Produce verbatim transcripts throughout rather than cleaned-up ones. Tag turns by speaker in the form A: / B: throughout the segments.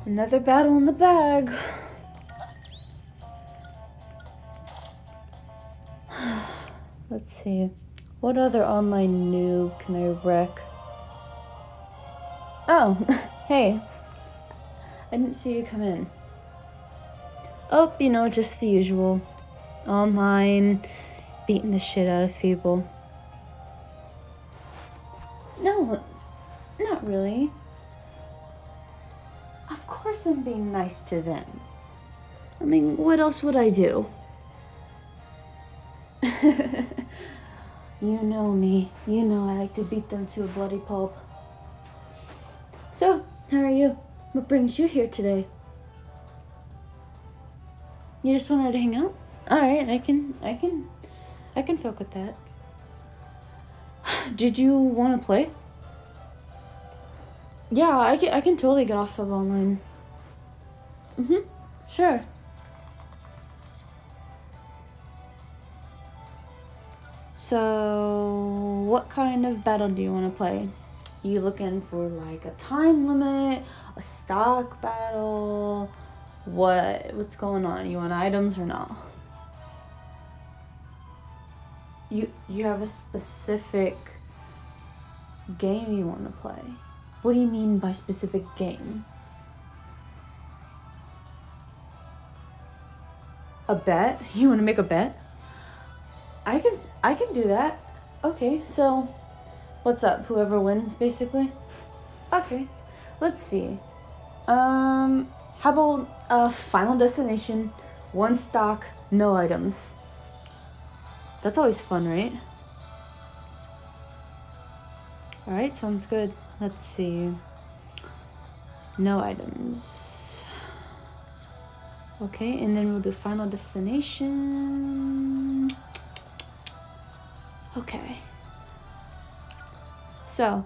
A: Another battle in the bag. Let's see. What other online noob can I wreck? Oh, hey. I didn't see you come in. Oh, you know, just the usual. Online, beating the shit out of people. No, not really. Of course I'm being nice to them. I mean, what else would I do? You know me. You know I like to beat them to a bloody pulp. So, how are you? What brings you here today? You just wanted to hang out? Alright, I can, I can, I can fuck with that. Did you want to play? Yeah, I can, I can totally get off of online. Mm-hmm, sure. So, what kind of battle do you want to play? You looking for like a time limit, a stock battle? What what's going on? You want items or not? You you have a specific game you want to play. What do you mean by specific game? A bet? You want to make a bet? I can I can do that. Okay, so what's up? Whoever wins, basically? Okay, let's see. Um, how about uh, Final Destination, one stock, no items? That's always fun, right? Alright, sounds good. Let's see. No items. Okay, and then we'll do Final Destination. Okay. So,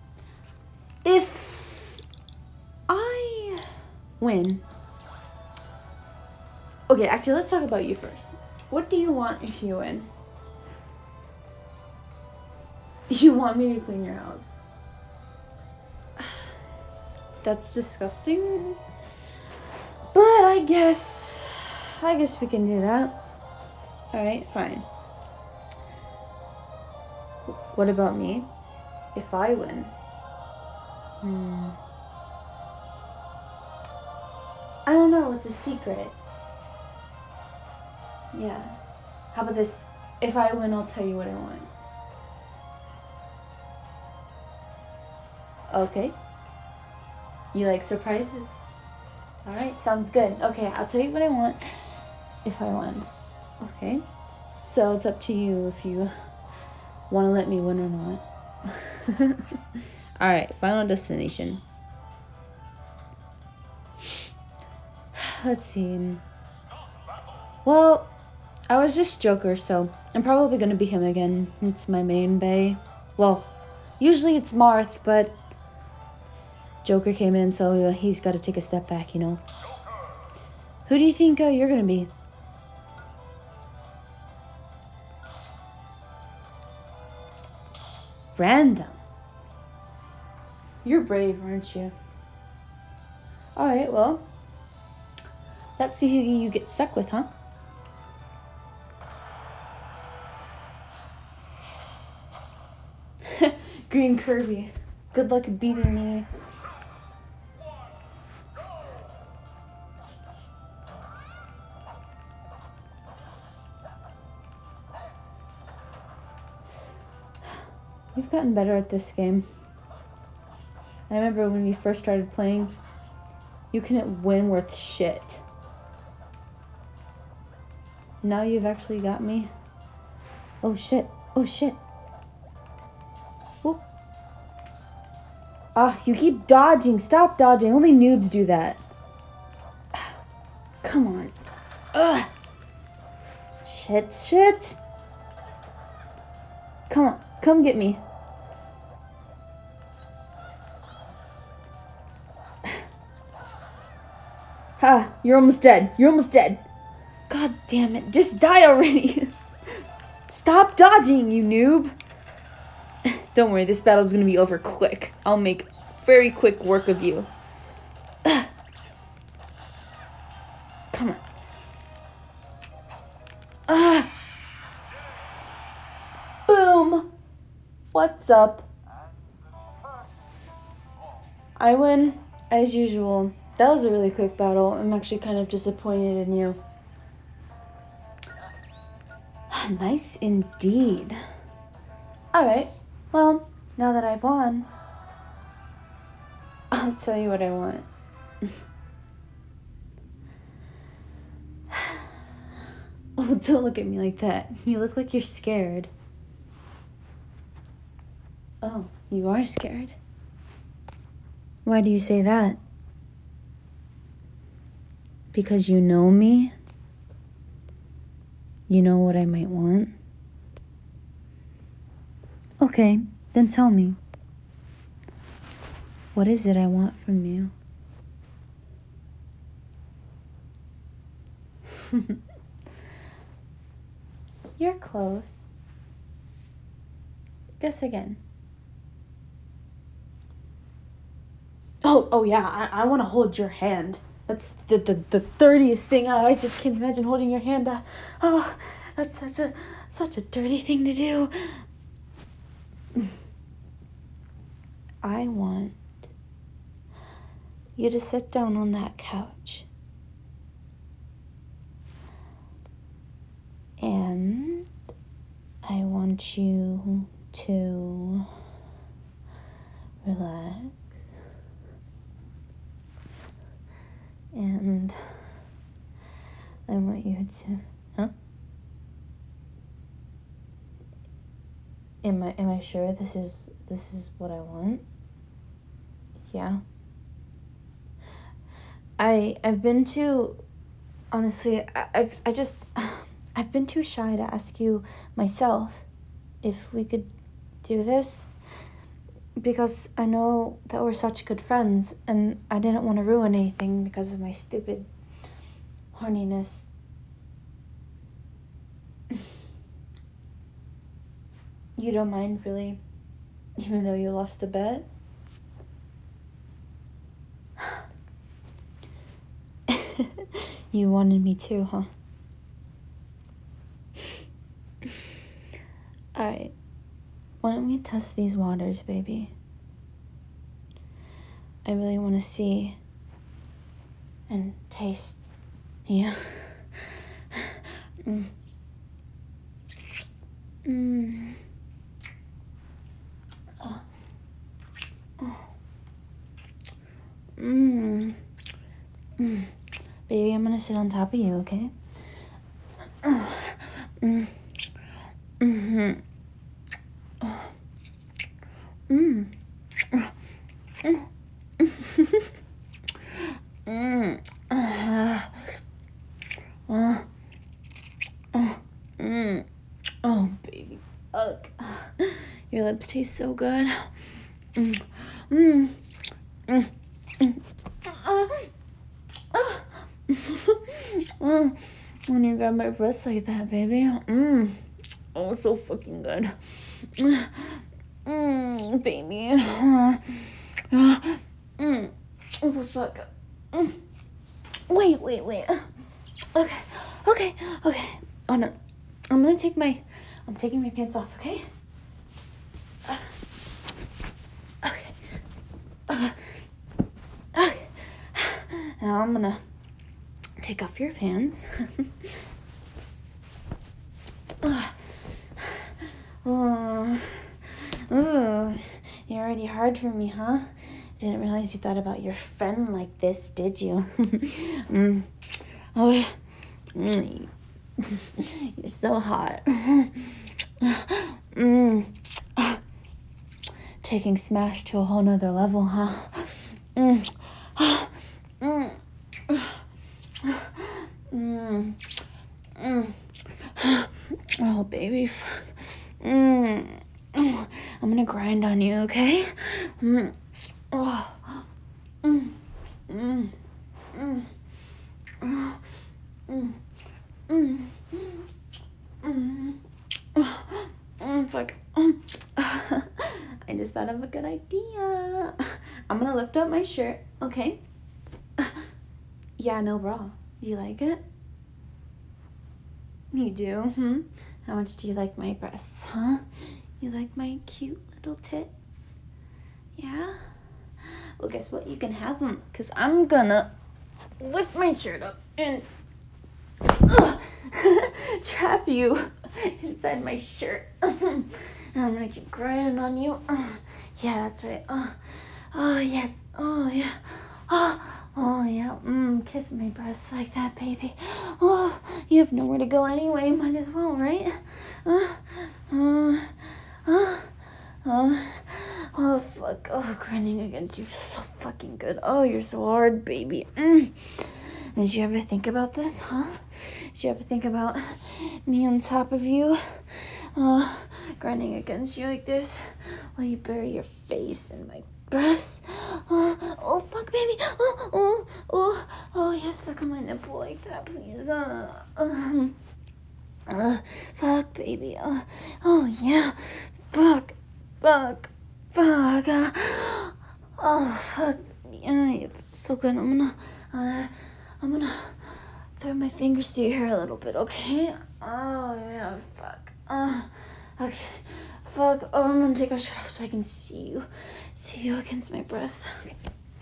A: if I win... Okay, actually, let's talk about you first. What do you want if you win? You want me to clean your house? That's disgusting. But I guess... I guess we can do that. Alright, fine. What about me? If I win? Hmm. I don't know, it's a secret. Yeah. How about this? If I win, I'll tell you what I want. Okay. You like surprises? Alright, sounds good. Okay, I'll tell you what I want if I win. Okay. So it's up to you if you want to let me win or not. Alright, Final Destination. Let's see. Well, I was just Joker, so I'm probably gonna be him again. It's my main bae. Well, usually it's Marth, but Joker came in, so uh, he's got to take a step back, you know. Who do you think uh, you're gonna be? Random. You're brave, aren't you? Alright, well. Let's see who you get stuck with, huh? Green Kirby. Good luck beating me. We've gotten better at this game. I remember when we first started playing, you couldn't win worth shit. Now you've actually got me. Oh shit. Oh shit. Oh. Ah, you keep dodging. Stop dodging. Only noobs do that. Come on. Ugh. Shit, shit. Come on. Come get me. Ha, you're almost dead. You're almost dead. God damn it. Just die already. Stop dodging, you noob. Don't worry, this battle's gonna be over quick. I'll make very quick work of you. Ah! Boom! What's up? I win, as usual. That was a really quick battle. I'm actually kind of disappointed in you. Nice indeed. Alright, well, now that I've won, I'll tell you what I want. Oh, don't look at me like that. You look like you're scared. Oh, you are scared? Why do you say that? Because you know me? You know what I might want? Okay, then tell me. What is it I want from you? You're close. Guess again. Oh, oh yeah, I, I want to hold your hand. That's the, the, the dirtiest thing. I, I just can't imagine holding your hand. Uh, oh, that's such a such a dirty thing to do. I want you to sit down on that couch. And I want you to relax. And I want you to, huh? Am I am I sure this is this is what I want? Yeah. I I've been too honestly, I, I've I just I've been too shy to ask you myself if we could do this, because I know that we're such good friends and I didn't want to ruin anything because of my stupid horniness. You don't mind, really, even though you lost the bet? You wanted me too, huh? Alright, why don't we test these waters, baby? I really want to see and taste you. Mm. Mm. Oh. Oh. Mm. Mm. Baby, I'm gonna sit on top of you, okay? Mm. Mm-hmm. Mm. Mm. Mm. Uh. Uh. Uh. Mm. Oh, baby. Ugh. Your lips taste so good. Mm. Mm. Mm. Mm. Uh. Uh. When you grab my breast like that, baby. Mm. Oh, so fucking good. Mm, baby. Mm. Oh, fuck. Mm. Wait, wait, wait. Okay, okay, okay. Oh, no. I'm gonna take my... I'm taking my pants off, okay? Uh, okay. Uh, okay. Now I'm gonna take off your pants. uh, oh, oh, you're already hard for me, huh? Didn't realize you thought about your friend like this, did you? mm. Oh, yeah. Mm. You're so hot. Mm. Taking Smash to a whole nother level, huh? Mm. Mm. Mm. Mm. Oh, baby. Fuck. Mm. I'm gonna grind on you, okay? Mm. Oh. Mm. Mm. Mm. Mm. Mm. Mm. Mm. Mm. Fuck. I just thought of a good idea. I'm gonna lift up my shirt, okay? Yeah, no bra. Do you like it? You do, hmm? How much do you like my breasts, huh? You like my cute little tits? Yeah? Well, guess what? You can have them, because I'm gonna lift my shirt up and uh, trap you inside my shirt. And I'm gonna keep grinding on you. Uh, yeah, that's right. Uh, oh, yes. Oh, yeah. Oh, oh, yeah. Mm, kiss my breasts like that, baby. Oh, you have nowhere to go anyway. Might as well, right? Uh, uh, uh, oh, oh, fuck. Oh, grinding against you feels so fucking good. Oh, you're so hard, baby. Mm. Did you ever think about this, huh? Did you ever think about me on top of you? Uh, grinding against you like this while you bury your face in my breasts? Uh, oh, fuck, baby. Oh, oh, oh, oh, yeah, suck on my nipple like that, please. Uh, um, uh, fuck, baby. Uh, oh, yeah. Fuck, fuck, fuck. Uh, oh, fuck. Yeah, you're so good. I'm gonna, uh, I'm gonna throw my fingers through your hair a little bit, okay? Oh, yeah, fuck. Uh, okay. Fuck. Oh, I'm gonna take my shirt off so I can see you. See you against my breast. Okay.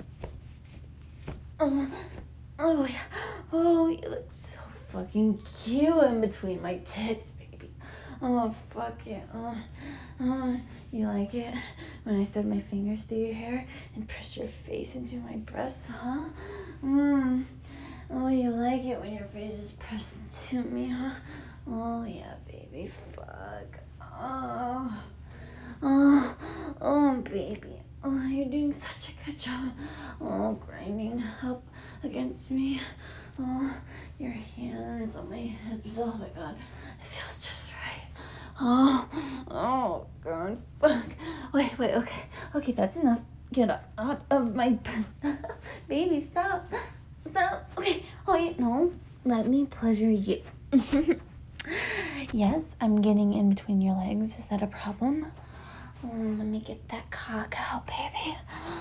A: Oh, oh, yeah. Oh, you look so fucking cute in between my tits, baby. Oh, fuck it. Oh, oh, you like it when I thread my fingers through your hair and press your face into my breast, huh? Mmm. Oh, you like it when your face is pressed into me, huh? Oh, yeah, baby. Fuck. Oh. Oh. Oh, baby. Oh, you're doing such a good job. Oh, grinding up against me. Oh, your hands on my hips. Oh, my God. It feels just right. Oh. Oh, God. Fuck. Wait, wait, okay. Okay, that's enough. Get out of my breast. Baby, stop. Stop. Okay. Oh, you no. Let me pleasure you. Yes, I'm getting in between your legs. Is that a problem? Mm, let me get that cock out, baby.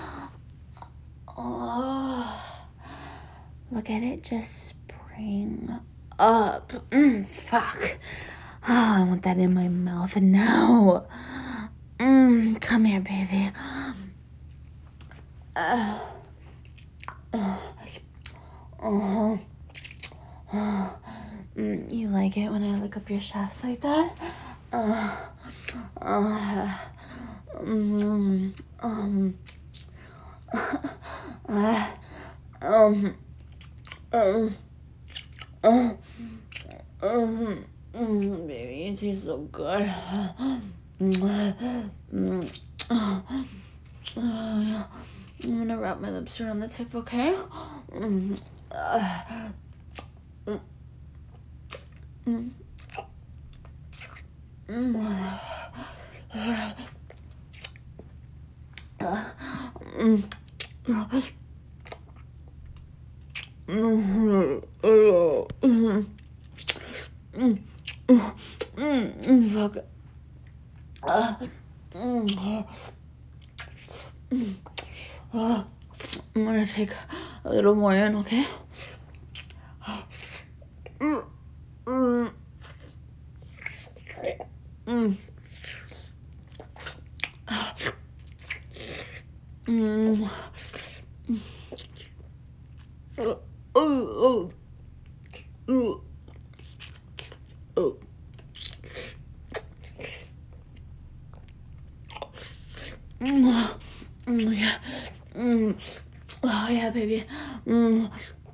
A: Oh. Look at it just spring up. Mm, fuck. Oh, I want that in my mouth now. Mm, come here, baby. Uh. Uh. Uh-huh. Uh, mm, you like it when I look up your shaft like that? Uh, uh, um, um, uh, um, um, um, um, um, baby, you taste so good. Mm, uh, uh, I'm gonna wrap my lips around the tip, okay? Mm, uh, mm, mm, mm, uh, mm, mm, mm, mm, mm, fuck. Uh, mm, mm, uh, I'm gonna take a little more in, okay? Mm, mm, mm, mm, oh, oh, oh, oh. Mm, mm, yeah. Mm. Oh, yeah, baby. Mm.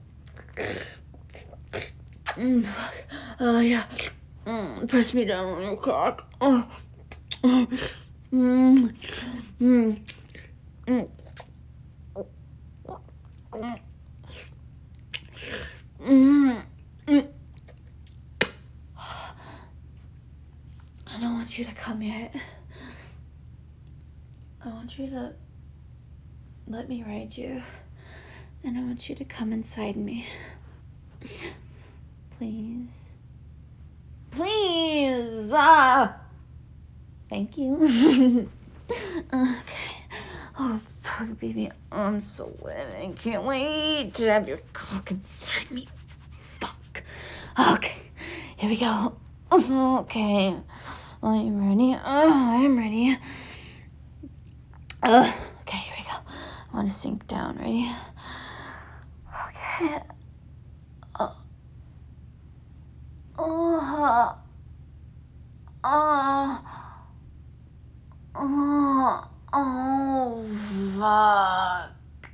A: Mm. Oh, yeah. Mm. Press me down on your cock. Oh. Oh. Mm. Mm. Mm. Mm. Mm. I don't want you to come yet. I want you to let me ride you. And I want you to come inside me. Please. Please! Ah! Thank you. Okay. Oh, fuck, baby. I'm so wet. I can't wait to have your cock inside me. Fuck. Okay. Here we go. Okay. Are you ready? Oh, I'm ready. Uh, okay, here we go. I want to sink down. Ready? Okay. Oh. Oh. Oh. Oh. Oh, fuck.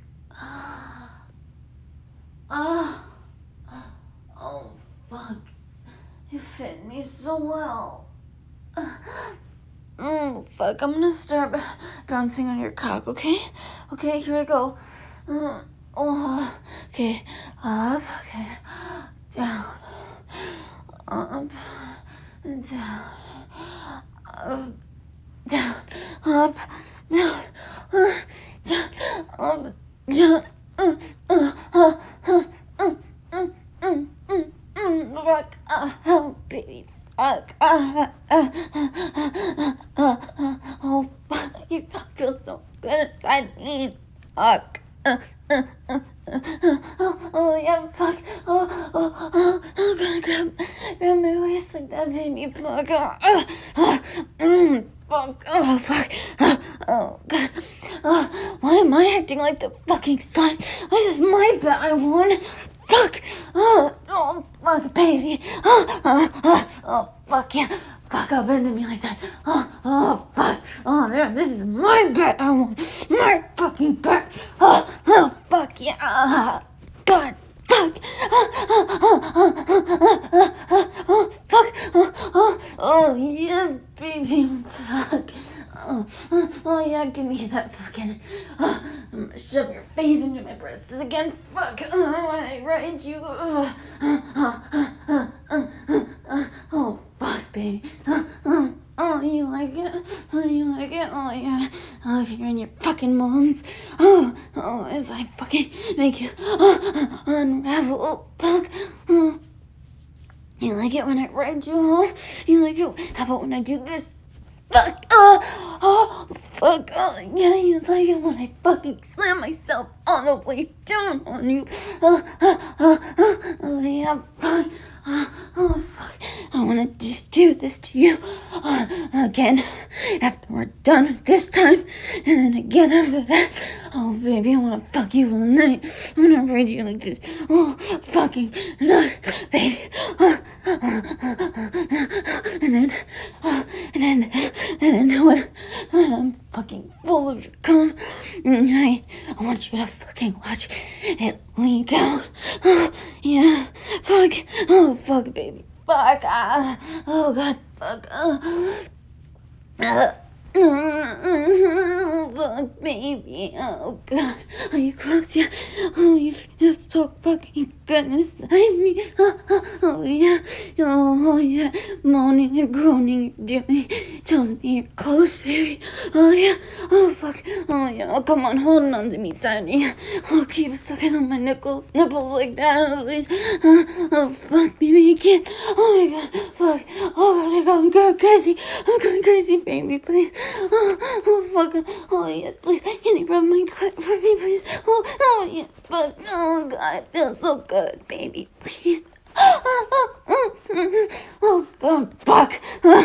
A: Ah. Oh, fuck. You fit me so well. Mm, fuck, I'm gonna start bouncing on your cock, okay? Okay, here I go. Mm, oh, okay, up, okay, down, up, and down, up, down, up, down, uh, down, up, down, uh, uh, uh, uh, uh, mm, mm, mm, mm, fuck, uh, oh, baby. Fuck. Uh, uh, uh, uh, uh, uh, oh, fuck. You feel so good inside me. Fuck. Uh, uh, uh, uh, uh, oh, oh, yeah, fuck. Oh, oh, oh, oh, God, grab, grab my waist like that, baby. Fuck. Uh, uh, uh, mm, fuck. Oh, fuck. Uh, oh, God. Uh, why am I acting like the fucking slut? This is my bet I won. Fuck! Oh, oh, fuck, baby! Oh, oh, oh, oh, fuck yeah! Fuck up into me like that! Oh, oh, fuck! Oh, man, this is my bet! I want my fucking bet! Oh, oh, fuck yeah! God, fuck! Oh, oh, oh, oh, oh, oh, oh, fuck! Oh, oh, oh, yes, baby! Fuck! Oh, oh, oh, yeah, give me that fucking. Oh, I'm gonna shove your face into my breasts again. Fuck. Oh, I ride you. Oh, oh, oh, oh, oh, oh, oh, fuck, baby. Oh, oh, oh, you like it? Oh, you like it? Oh, yeah. Oh, if you're in your fucking moans. Oh, oh, as I fucking make you oh, unravel. Oh, fuck. Oh. You like it when I ride you home? You like it? How about when I do this? Fuck, oh, oh, fuck, oh, yeah, you like it when I fucking slam myself all the way down on you. Oh, oh, oh, oh, oh yeah, fuck, oh, oh, fuck, I wanna do this to you uh, again after we're done this time, and then again after that. Oh, baby, I wanna fuck you all night. I'm gonna ride you like this. Oh, fucking night, baby. Oh, oh, oh, oh, and then, oh, and then, and then when, when I'm fucking full of your cum, I, I want you to fucking watch it leak out. Oh, yeah, fuck. Oh, fuck, baby. Fuck. Ah. Oh, God, fuck. Oh. Uh. Oh, fuck, baby. Oh, God. Are you close yet? Oh, you feel so fucking good inside me. Oh, oh, oh, yeah. Oh, oh, yeah. Moaning and groaning you're doing tells me you're close, baby. Oh, yeah. Oh, fuck. Oh, yeah. Oh, come on. Hold on to me tightly. Oh, keep sucking on my nipple, nipples like that, please. Oh, oh, fuck, baby. I can't. Oh, my God. Fuck. Oh, God. I'm going crazy. I'm going crazy, baby. Please. Oh, oh, fuck. Oh, yes, please. Can you rub my clit for me, please? Oh, oh, yes, fuck. Oh, God, it feels so good, baby. Please. Oh, God, fuck.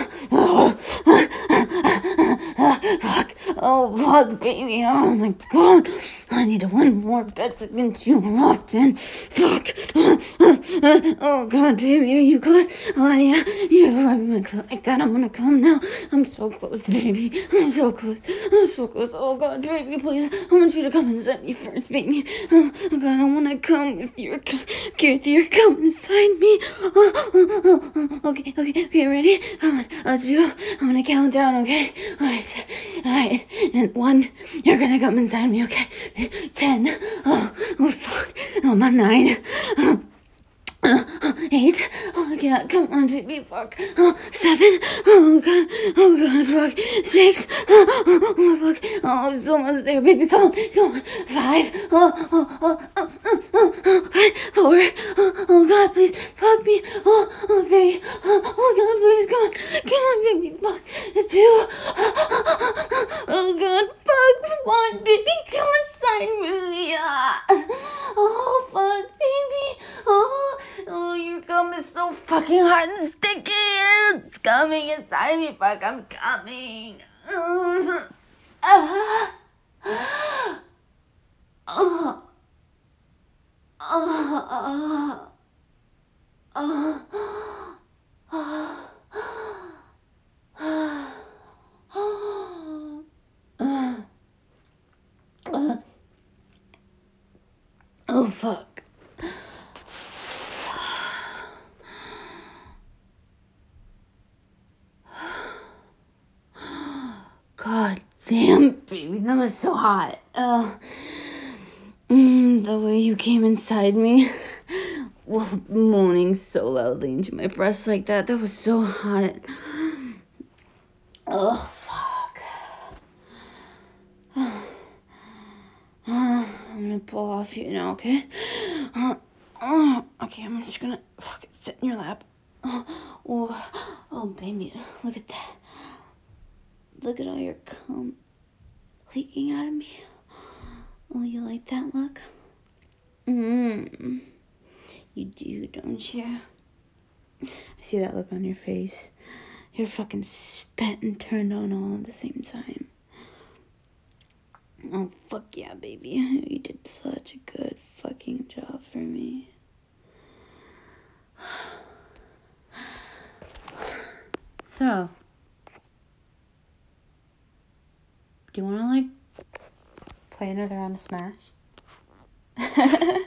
A: Fuck. Oh, fuck, baby. Oh, my God. I need to win more bets against you more often. Fuck. Oh, God, baby, are you close? Oh, yeah. You're rubbing my clit like that. I'm gonna come now. I'm so close, baby. I'm so close. I'm so close. Oh, God, baby, please. I want you to come inside me first, baby. Oh, God, I want to come with your, with your come inside me. Oh, oh, oh, oh. Okay, okay, okay, ready? Come on, let's do. I'm gonna count down, okay? Alright, alright. And one, you're gonna come inside me, okay? Ten. Oh, oh fuck. Oh, I'm on nine. Oh. Uh, eight. Oh God, come on, baby, fuck. Oh, seven. Oh God, oh God, fuck. Six. Oh, oh, oh fuck. Oh, it's almost there, baby. Come on, come on. Five. Oh, oh, oh, oh, oh, oh, oh. Four. Oh, oh God, please, fuck me. Oh, oh, three. Oh, oh God, please, come on, come on, baby, fuck. Two. Oh God, fuck. One, baby, come inside me. Oh, fuck, baby. Oh. Oh, your gum is so fucking fucking hot and sticky. It's coming inside me. Fuck, I'm coming. Uh, uh, uh, uh, uh, uh, oh, fuck. God damn, baby, that was so hot. Uh, mm, the way you came inside me, well, moaning so loudly into my breast like that, that was so hot. Oh, fuck. I'm gonna pull off you now, okay? Uh, uh, okay, I'm just gonna fuck sit in your lap. Oh, oh, oh, baby, look at that. Look at all your cum leaking out of me. Oh, you like that look? Mmm. You do, don't you? I see that look on your face. You're fucking spent and turned on all at the same time. Oh, fuck yeah, baby. You did such a good fucking job for me. So, do you want to, like, play another round of Smash?